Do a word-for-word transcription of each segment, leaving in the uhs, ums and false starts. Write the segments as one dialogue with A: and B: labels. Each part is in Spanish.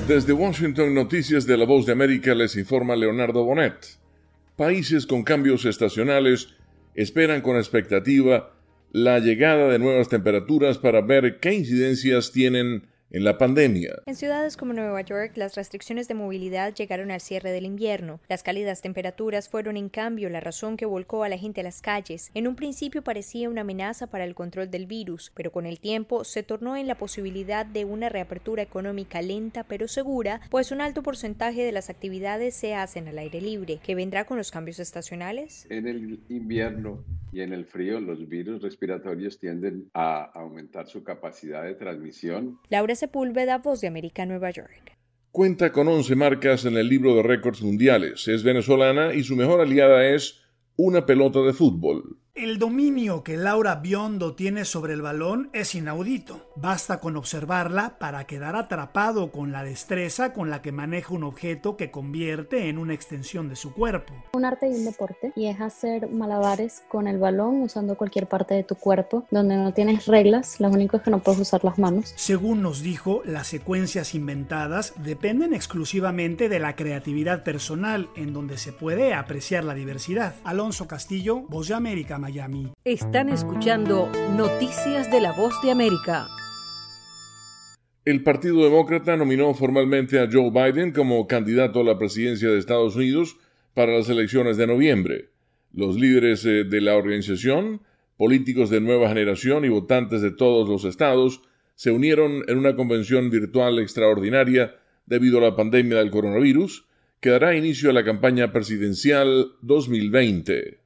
A: Desde Washington, Noticias de la Voz de América, les informa Leonardo Bonet. Países con cambios estacionales esperan con expectativa la llegada de nuevas temperaturas para ver qué incidencias tienen en la pandemia.
B: En ciudades como Nueva York, las restricciones de movilidad llegaron al cierre del invierno. Las cálidas temperaturas fueron, en cambio, la razón que volcó a la gente a las calles. En un principio parecía una amenaza para el control del virus, pero con el tiempo se tornó en la posibilidad de una reapertura económica lenta pero segura, pues un alto porcentaje de las actividades se hacen al aire libre. ¿Qué vendrá con los cambios estacionales?
C: En el invierno y en el frío, los virus respiratorios tienden a aumentar su capacidad de transmisión.
B: Laura Sepúlveda, Voz de América, Nueva York.
A: Cuenta con once marcas en el libro de récords mundiales. Es venezolana y su mejor aliada es una pelota de fútbol.
D: El dominio que Laura Biondo tiene sobre el balón es inaudito. Basta con observarla para quedar atrapado con la destreza con la que maneja un objeto que convierte en una extensión de su cuerpo.
E: Un arte y un deporte, y es hacer malabares con el balón usando cualquier parte de tu cuerpo, donde no tienes reglas, lo único es que no puedes usar las manos.
D: Según nos dijo, las secuencias inventadas dependen exclusivamente de la creatividad personal, en donde se puede apreciar la diversidad. Alonso Castillo, Voz de América, Miami.
F: Están escuchando Noticias de la Voz de América.
A: El Partido Demócrata nominó formalmente a Joe Biden como candidato a la presidencia de Estados Unidos para las elecciones de noviembre. Los líderes eh, de la organización, políticos de nueva generación y votantes de todos los estados se unieron en una convención virtual extraordinaria debido a la pandemia del coronavirus que dará inicio a la campaña presidencial dos mil veinte.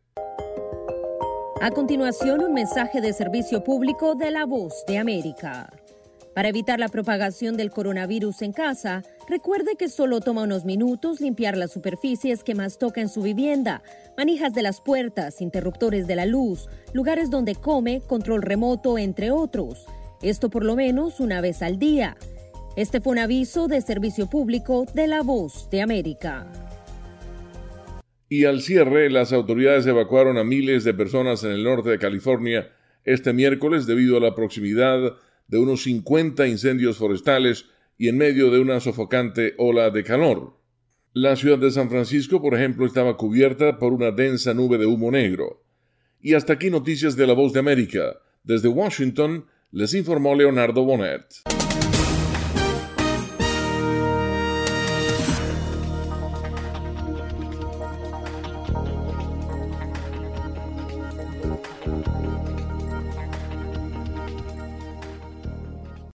F: A continuación, un mensaje de servicio público de la Voz de América. Para evitar la propagación del coronavirus en casa, recuerde que solo toma unos minutos limpiar las superficies que más toca en su vivienda, manijas de las puertas, interruptores de la luz, lugares donde come, control remoto, entre otros. Esto por lo menos una vez al día. Este fue un aviso de servicio público de la Voz de América.
A: Y al cierre, las autoridades evacuaron a miles de personas en el norte de California este miércoles debido a la proximidad de unos cincuenta incendios forestales y en medio de una sofocante ola de calor. La ciudad de San Francisco, por ejemplo, estaba cubierta por una densa nube de humo negro. Y hasta aquí Noticias de la Voz de América. Desde Washington, les informó Leonardo Bonet.